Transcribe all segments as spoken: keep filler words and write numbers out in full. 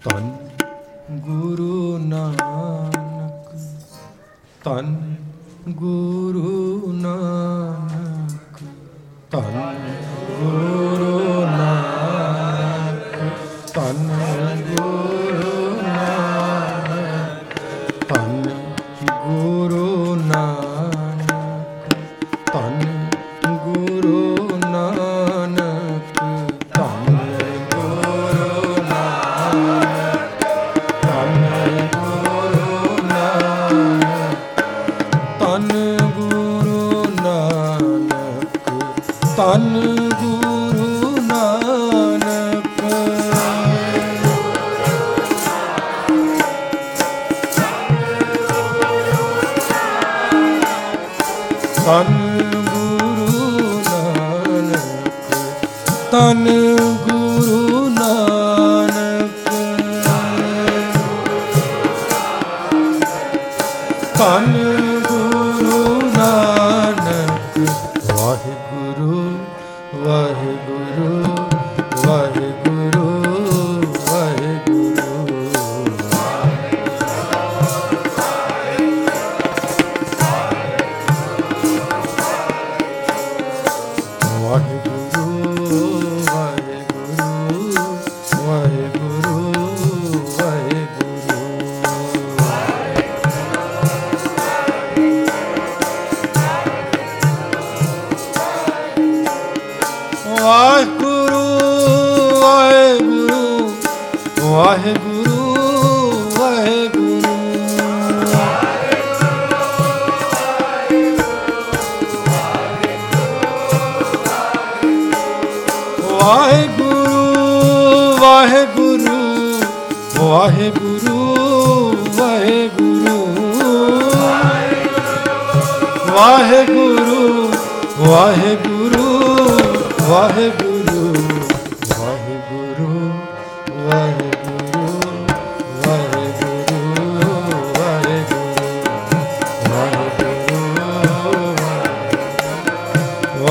ਧੰਨ ਗੁਰੂ ਨਾਨਕ, ਧੰਨ ਗੁਰੂ ਨਾਨਕ, ਧੰਨ ਗੁਰੂ ਨਾਨਕ, ਧੰਨ ਗੁਰੂ ਨਾਨਕ, ਧੰਨ ਗੁਰੂ ਨਾਨਕ, ਧੰਨ ਗੁਰੂ ਨਾਨਕ, ਧੰਨ ਗੁਰੂ ਨਾਨਕ, ਧੰਨ ਗੁਰੂ ਨਾਨਕ, ਧੰਨ ਗੁਰੂ ਨਾਨਕ, ਧੰਨ ਗੁਰੂ ਨਾਨਕ, ਧੰਨ ਗੁਰੂ ਨਾਨਕ, ਧੰਨ ਗੁਰੂ ਨਾਨਕ, ਧੰਨ ਗੁਰੂ ਨਾਨਕ। ਵਾਹਿਗੁਰੂ ਵਾਹਿਗੁਰੂ ਵਾਹਿਗੁਰੂ ਵਾਹਿਗੁਰੂ ਵਾਹਿਗੁਰੂ ਵਾਹਿਗੁਰੂ ਵਾਹਿਗੁਰੂ ਵਾਹਿਗੁਰੂ ਵਾਹਿਗੁਰੂ ਵਾਹਿਗੁਰੂ ਵਾਹਿਗੁਰੂ ਵਾਹਿਗੁਰੂ ਵਾਹਿਗੁਰੂ ਵਾਹਿਗੁਰੂ ਵਾਹਿਗੁਰੂ ਵਾਹਿਗੁਰੂ ਵਾਹਿਗੁਰੂ ਵਾਹਿਗੁਰੂ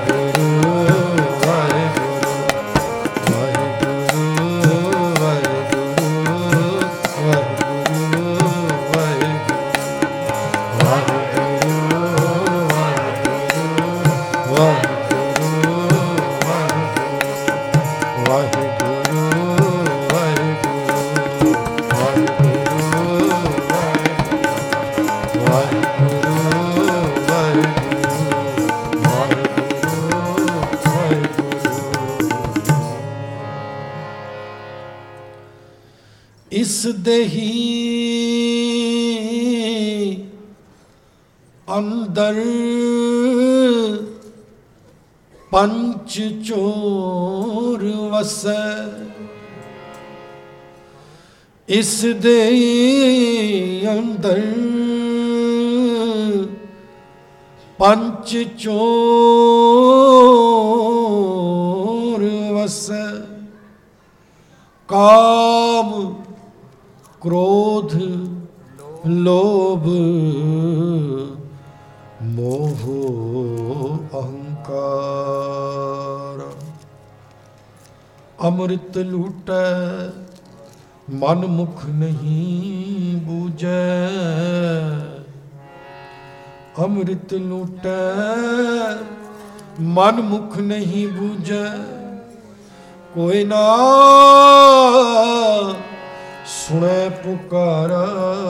ਇਸ ਦੇਹੀ ਅੰਦਰ ਪੰਚ ਚੋਰ ਵਸੈ, ਇਸ ਦੇਹੀ ਅੰਦਰ ਪੰਚ ਚੋਰ ਵਸੈ। ਕਾਮ ਕ੍ਰੋਧ ਲੋਭ ਮੋਹ ਅਹੰਕਾਰ, ਅੰਮ੍ਰਿਤ ਲੂਟੈ ਮਨ ਮੁਖ ਨਹੀਂ ਬੂਝੈ, ਅੰਮ੍ਰਿਤ ਲੂਟੈ ਮਨ ਮੁਖ ਨਹੀਂ ਬੂਝੈ। ਕੋਈ ਨਾ ਸੁਣੈ ਪੁਕਾਰਾ,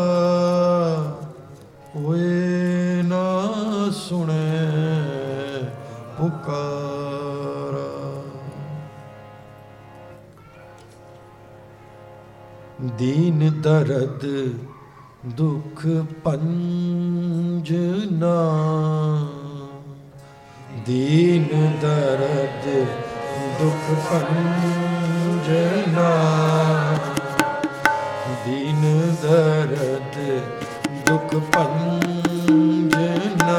ਕੋਈ ਨਾ ਸੁਣੈ ਪੁਕਾਰਾ। ਦੀਨ ਦਰਦ ਦੁਖ ਪੰਜਨਾ, ਦੀਨ ਦਰਦ ਦੁਖ ਪੰਜਨਾ, ਦੀਨ ਦਰਦ ਦੁਖ ਪੰਜਨਾ,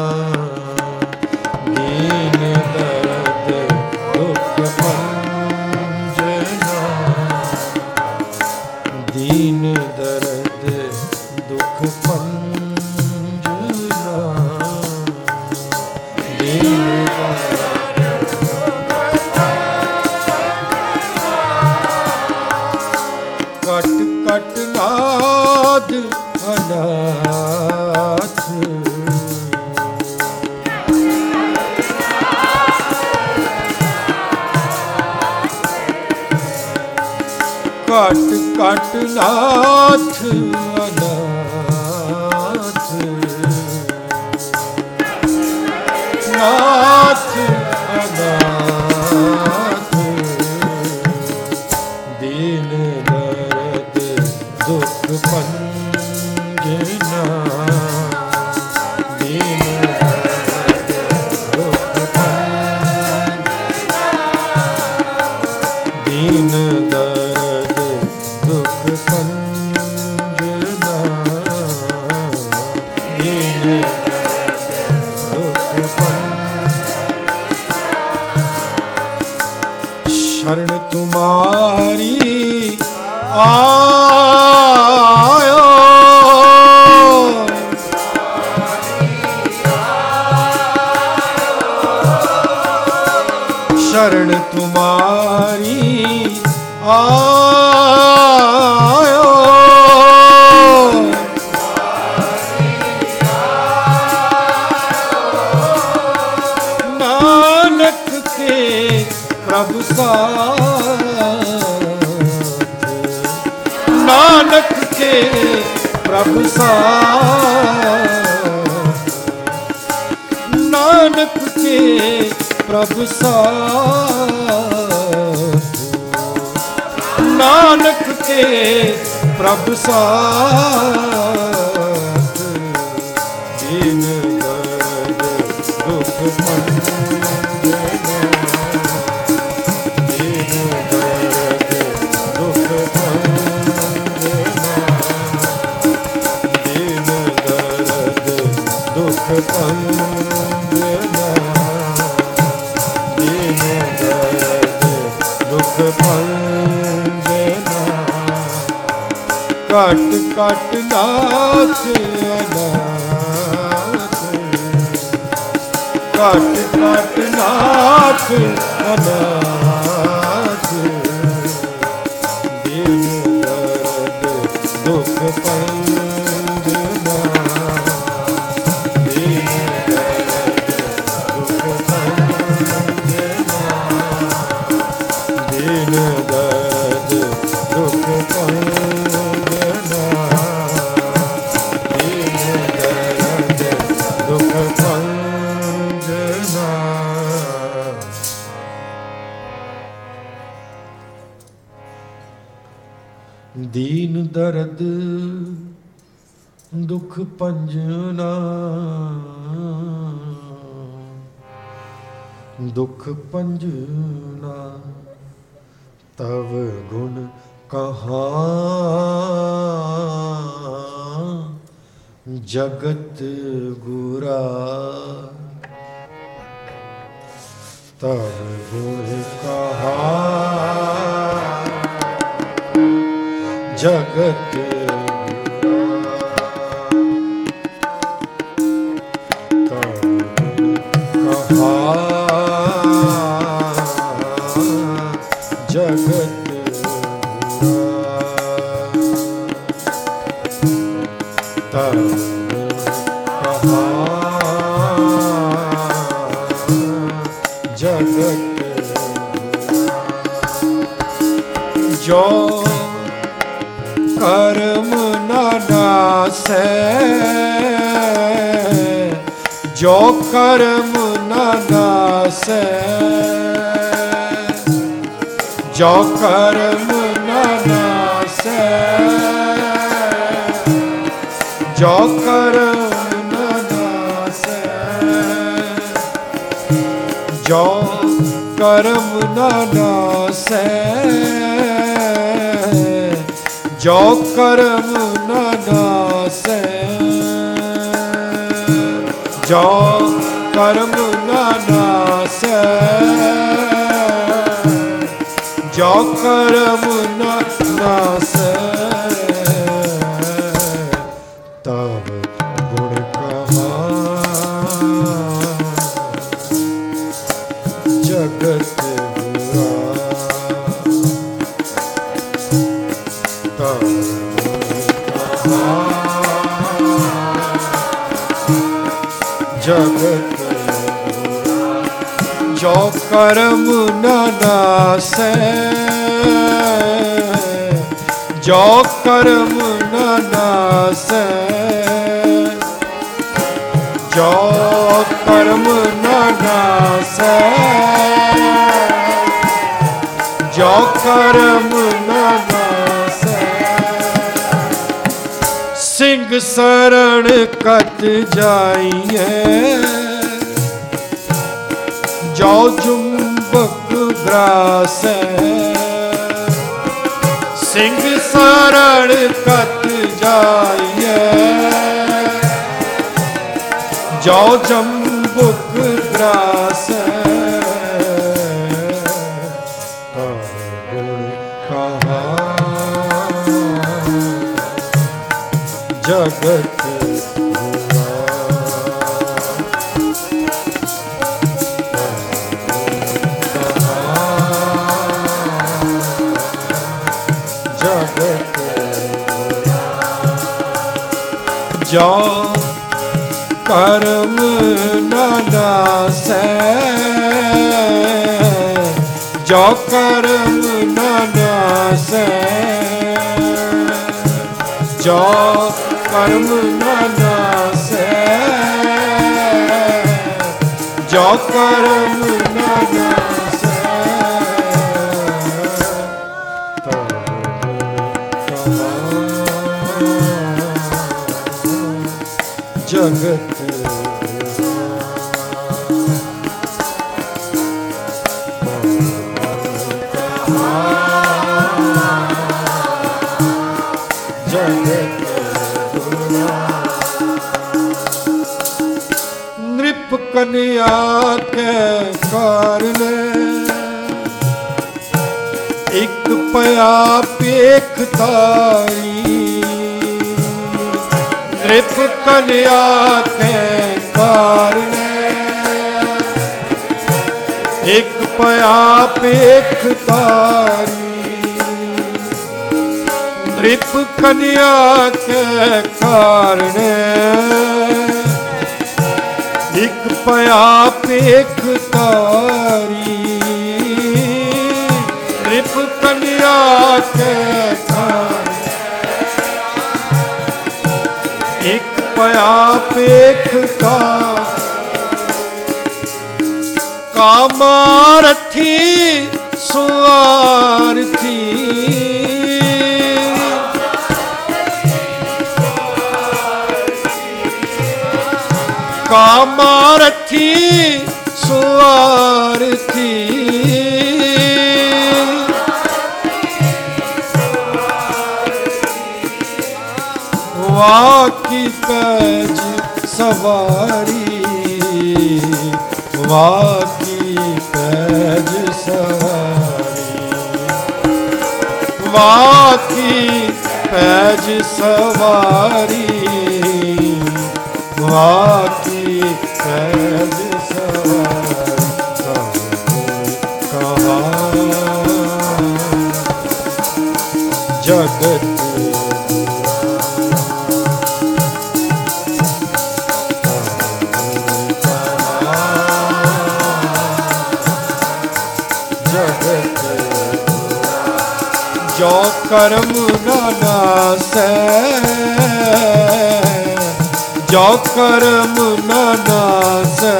ਦੀਨ ਦਰਦ ਦੁਖ ਪੰਜਨਾ, ਦੀਨ ਦਰਦ ਦੁਖ ਪੰਜਨਾ, ਦੀਨ कट कट नाद अनाथ, कट कट नाथ अनाथ, नाथ अनाथ, दीन दर्द दुख पंजना, दीन दर्द दुख पंजना, दीन दर्द दुख पंजना, दीन दुख पंजना। शरण तुम्हारी आयो, शरण तुम्हारी आयो, नानक के प्रभु साथ, नानक के प्रभु साथ, नानक के प्रभु साथ, नानक के प्रभु साथ, दीन दर्द दुख पंजना, दीन दर्द दुख पंजना, दीन दर्द दुख पंजना, दीन दर्द दुख पंजना। कट कट नाथ अनाथ, कट कट नाथ अनाथ, दीन दर्द दुख पंजना, दीन दर्द दुख पंजना, दीन दर्द दुख पंजना, दीन दर्द दुख पंजना। दीन दर्द दुख पंजना, दुख पंजना, तव गुण कहाँ जगत गुरा, तव गुण कहाँ जगत गुरा, तव गुण कहाँ जगत तब कहाँ जगत जो कर्म न नासै, जो कर्म न नासै, जो कर्म न नासै, जो कर्म न नासै, जो कर्म न नासै, जो कर्म न नासै, जो कर्म न नासै, जो कर्म न नासै, तब गुण कहाँ जगत गुरा, जगत जो कर्म न नासै, जो कर्म न नासै, जो कर्म न नासै, जो कर्म न नासै। सिंह शरण कत जाइए, जो चुंबक ग्रासै। सिंह शरण कत जाइए, जो चुंबक ग्रासै। जगत जगत जो कर्म न नासै, जो कर्म न नासै, जो कर्म न नासै, जो कर्म न नासै। जगत नृप कन्या के कारण एक पया पेख तारी। नृप कन्या के कारण एक पया पेख तारी। नृप कन्या के कारण एक पया पेख तारी। नृप कन्या के कारण एक पया पेख तारी। कामारथी सुआरथी, कामारथी सुआरथी। वाकी पैज सवारी, वाकी पैज सवारी। वाकी पैज सवारी, वाकी पैज सवारी। कहा जगत जो कर्म न नासै, जो कर्म न नासै,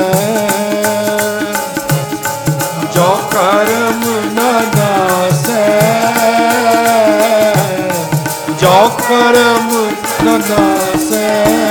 जो कर्म न नासै, जो कर्म न नासै।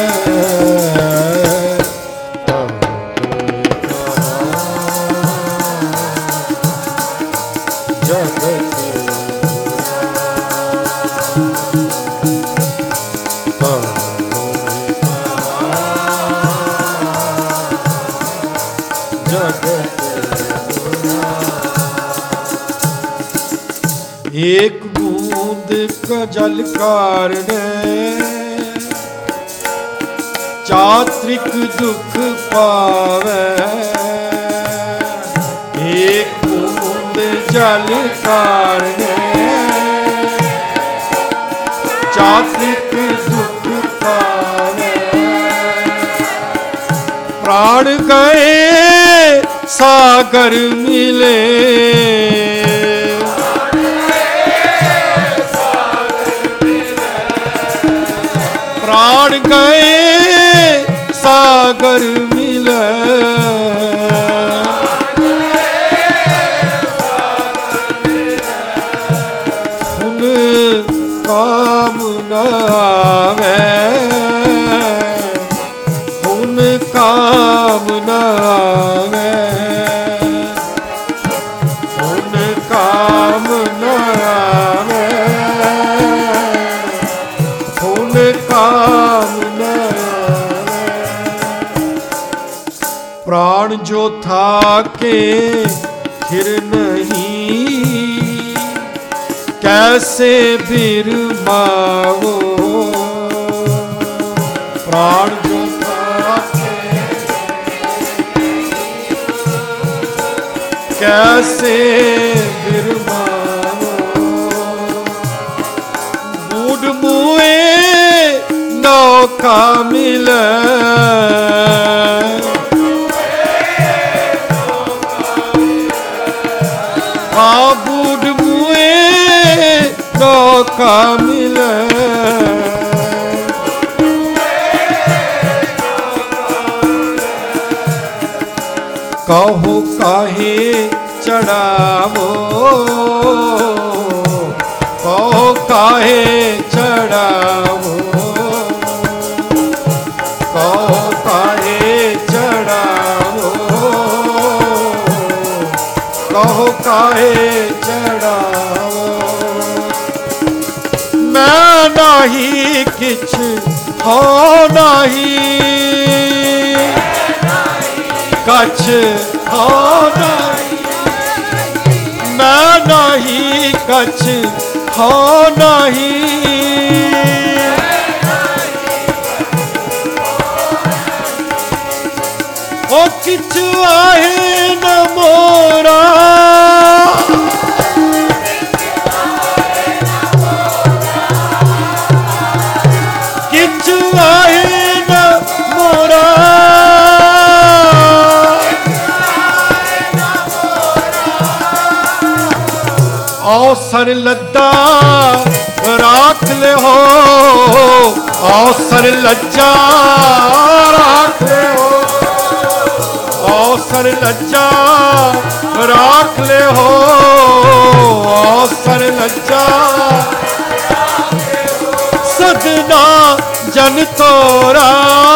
एक बूंद का जल कारण चात्रिक दुख पावे। एक बूंद जल कारण चात्रिक दुख पावे। प्राण गए सागर मिले, प्राण गए सागर मिले। काम न आवे, हुन काम न आवे, हुन काम न आवे, हुन काम न आवे। प्राण जो था के फिर नहीं, कैसे बिरमाओ। प्राण जो था कैसे बिरमाओ। बूढ़ मुए नौका मिले, हाँ बूढ़ मुए नौका मिले। कहो काहे चढ़ावो, कहो काहे चढ़ावो, कहो काहे चढ़ावो, कहो काहे चढ़ावो। मैं नाही किछ हो नाही, कछ हो नाही, मैं नाही कछ हो नाही। ओ किछ आहे न मोरा, किछ आहे न मोरा। अवसर लद्दा राख ले हो, अवसर लज्जा राख ले हो, अवसर लज्जा राख ले हो, अवसर लज्जा। सदना जन तोरा,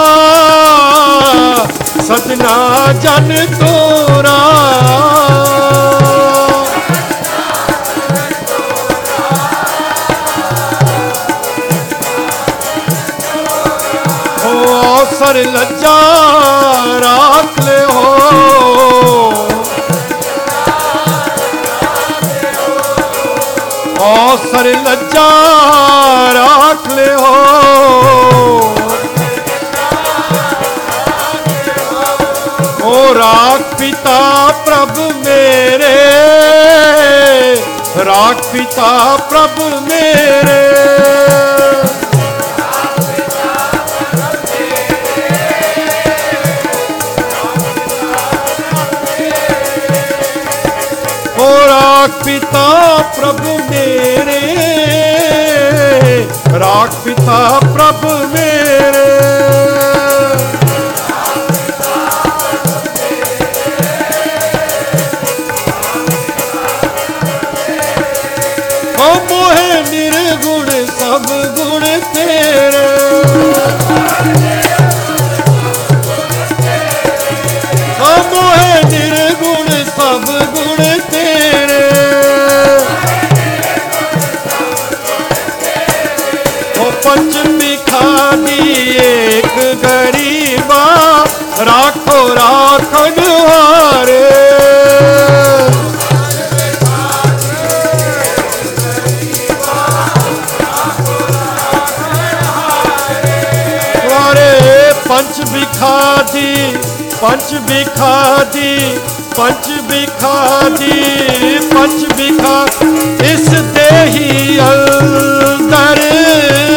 सदना जन तोरा। अवसर लज्जा राख ले हो, अवसर लज्जा राख ले हो। ओ राख पिता प्रभु मेरे, राख पिता प्रभु मेरे। राख पिता प्रभु मेरे, राख पिता प्रभु मेरे। ओ मोहे निर्गुण सब गुण तेरे, ओ मोहे निर्गुण सब गुण तेरे। पंच बिखानी एक गरीबा, राखो राखन हारे। अरे पंच बिखादी, पंच बिखादी, पंच बिखादी, पंच बिखा इस देही अंदर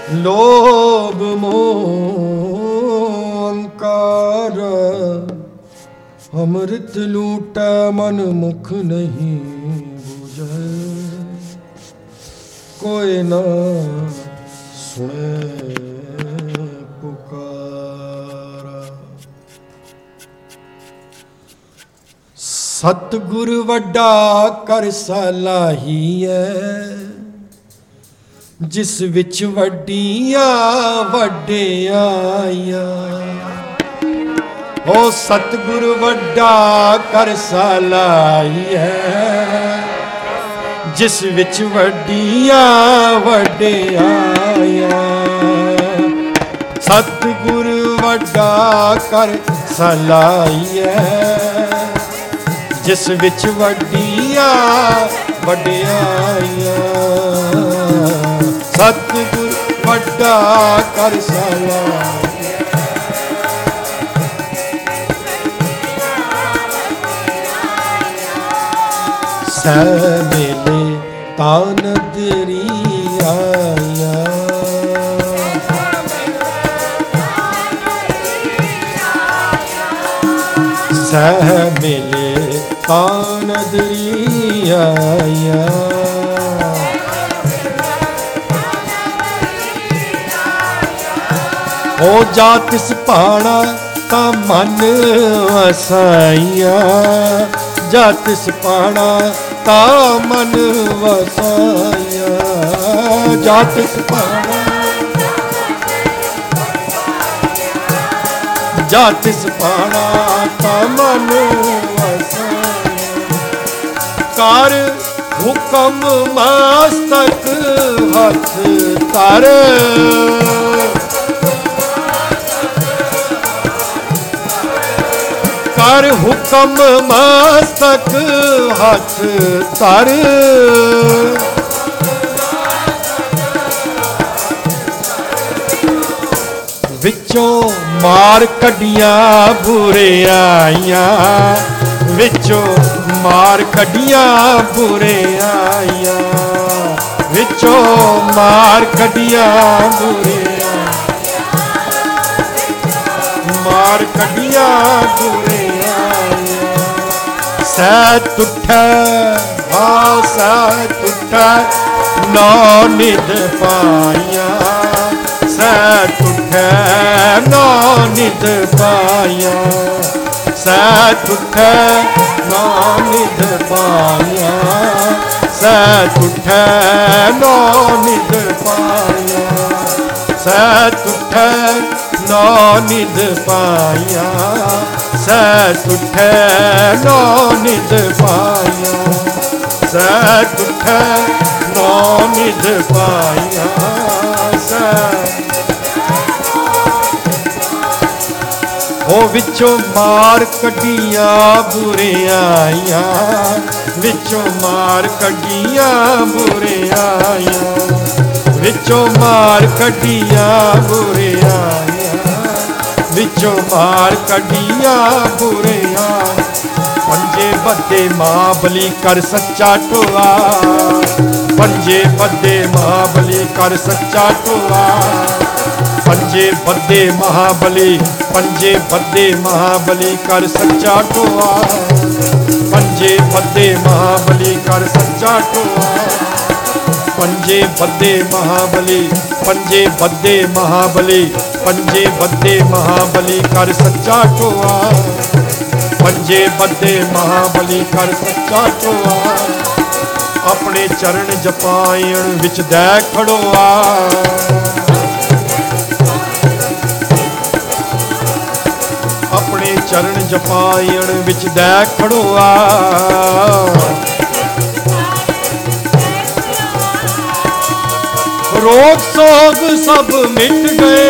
लोभ मोह अंकार, अमृत लूटा मन मुख नहीं बुझे, कोई ना सुने पुकारा। सतगुर वड्डा कर सलाहीए, जिस विच वड्डियां वड्डियाइयां। ओ सतगुर वड्डा कर सलाहीए, जिस विच वड्डियां वड्डियाइयां। सतगुर वड्डा कर सलाहीए, जिस विच वड्डियां वड्डियाइयां। सतगुर वड्डा कर सलाहीए, सै मेले तानदरी आया। सह मेले तानदरी आया। ओ जा तिस भाणा ता मन वसाइया, जा तिस भाणा ता मन वसाइया। जा तिस भाणा जा तिस भाणा ता मन वसाइया। कर हुक्म मस्तक हथ तर, कर हुक्म मस्तक हथ तर। विचों मार कड्डियां बुरियाइयां, विचों मार कड्डियां बुरियाइयां। विचों मार कड्डियां बुरियां, मार कड्डियां बुरियाइयां। सै तुठै आ सै तुठै नौ निध पाइयां। सै तुठै नौ निध पाइयां। सै तुठै नौ निध पाइयां। सै तुठै नौ निध पाइयां। सै तुठै नौ निध पाइयां। सै तुठै नौ निध पाइयां। सै तुठै नौ निध पाइयां। सै ओ विचों मार कड्डियां बुरियाइयां। विचों मार कड्डियां बुरियाइयां। विचों मार कड्डियां बुरियाइयां। विचों मार कड्डियां बुरियाइयां। पंजे बद्दे महाबली कर सच्चा टोआ। पंजे बद्दे महाबली कर सच्चा टोआ। पंजे बद्दे महाबली, पंजे बद्दे महाबली कर सच्चा टोआ। पंजे बद्दे महाबली कर सच्चा टोआ। पंजे बद्दे महाबली, पंजे बद्दे महाबली, पंजे बद्दे महाबली कर सच्चा टोआ। पंजे बद्दे महाबली कर सच्चा टोआ। अपने चरण जपायण विच दै खड़ोआ। अपने चरण जपायण विच दै खड़ोआ। रोग सोग सब मिट गए।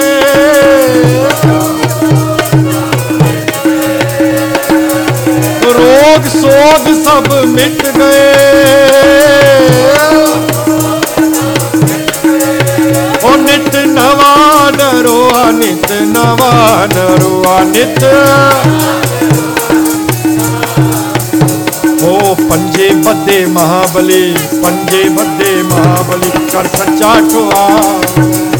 रोग सोग सब मिट गए। ओ नित नवा नरोआ, नित नवा नरोआ नित। ओ पंजे बद्दे महाबली, पंजे बद्दे महाबली कर सच्चा टोआ।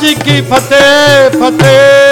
जी की फतेह फतेह।